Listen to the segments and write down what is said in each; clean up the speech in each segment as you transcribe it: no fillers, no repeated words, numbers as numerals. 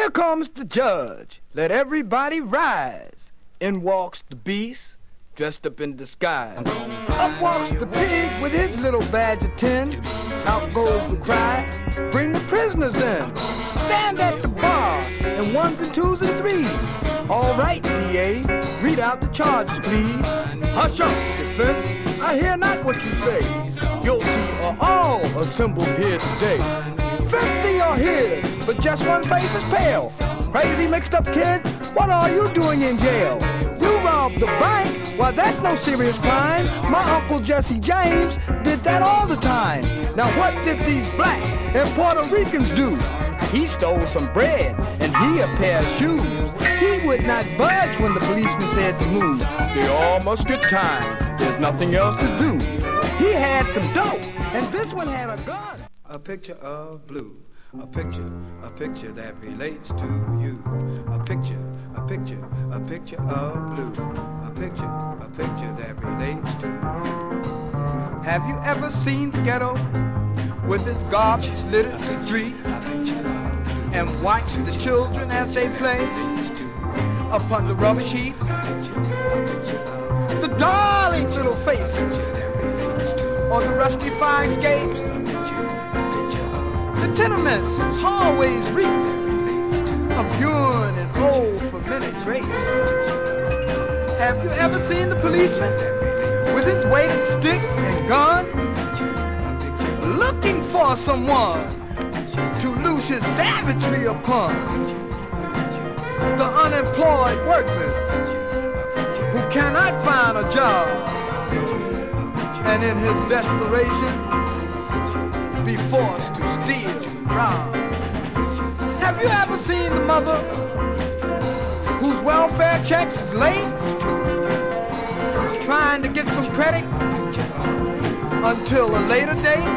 Here comes the judge. Let everybody rise. In walks the beast, dressed up in disguise. Up walks the pig with his little badge of tin. Out goes the cry, bring the prisoners in. Stand at the bar in ones and twos and threes. All right, DA, read out the charges, please. Hush up, defense, I hear not what you say. Guilty are all assembled here today. 50 are here, but just one face is pale. Crazy mixed up kid, what are you doing in jail? You robbed the bank? Why, that's no serious crime. My Uncle Jesse James did that all the time. Now what did these blacks and Puerto Ricans do? He stole some bread and he a pair of shoes. He would not budge when the policeman said to move. They all must get time, there's nothing else to do. He had some dope, and this one had a gun. A picture of blue, a picture that relates to you. A picture of blue, a picture that relates to you. Have you ever seen the ghetto with its garbage littered streets and watch the children as they play upon the rubbish heaps? The darling little faces on the rusty fire escapes. The tenements always reek of urine and old fermented grapes. Have you ever seen the policeman with his weighted stick and gun, looking for someone to loose his savagery upon? The unemployed workman who cannot find a job, and in his desperation be forced to steal and rob. Have you ever seen the mother whose welfare checks is late, trying to get some credit until a later date?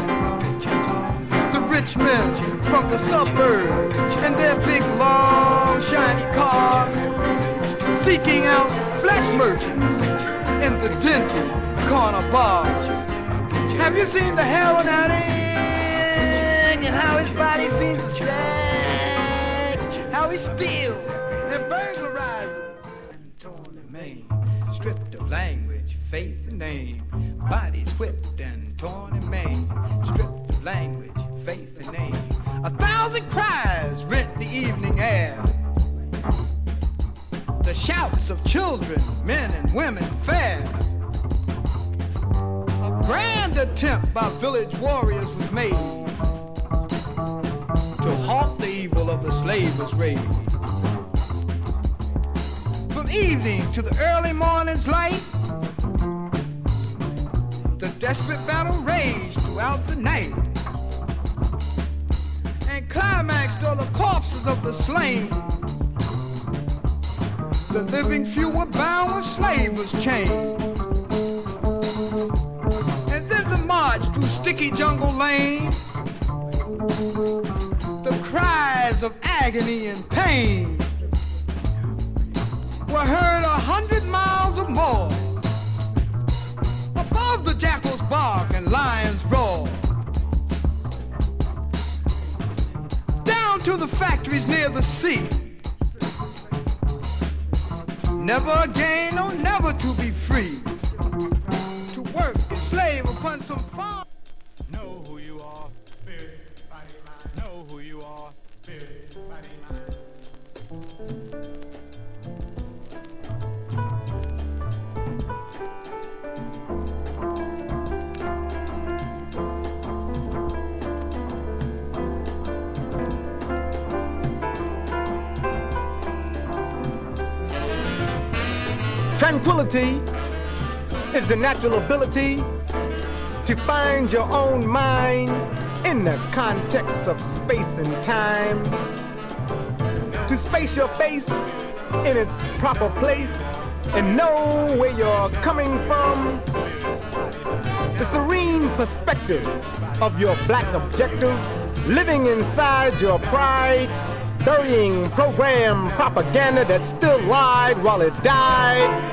The rich men from the suburbs and their big, long, shiny cars, seeking out flesh merchants in the dingy corner bars. Have you seen the heroin addict and how his body seems to sag? How he steals and burglarizes and torn and maimed, stripped of language, faith and name. Bodies whipped and torn and maimed, stripped of language, faith and name. 1,000 cries rent the evening air. The shouts of children, men and women fair. A grand attempt by village warriors was made to halt the evil of the slavers' raid. From evening to the early morning's light, the desperate battle raged throughout the night, and climaxed all the corpses of the slain. The living few were bound with slavers' chains. And then the march through sticky jungle lane, the cries of agony and pain were heard 100 miles or more above the jackal's bark and lion's roar. Down to the factories near the sea. Never again, or never to be free, to work and slave upon some farm. Know who you are, spirit, body, mind. Know who you are, spirit, body, mind. Tranquility is the natural ability to find your own mind in the context of space and time, to space your face in its proper place and know where you're coming from. The serene perspective of your black objective, living inside your pride, burying program propaganda that still lied while it died.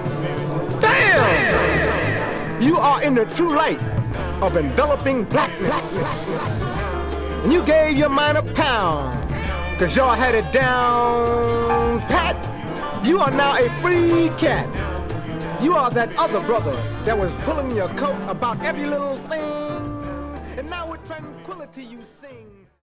Damn! You are in the true light of enveloping blackness. And you gave your mind a pound 'cause y'all had it down pat. You are now a free cat. You are that other brother that was pulling your coat about every little thing. And now with tranquility you sing.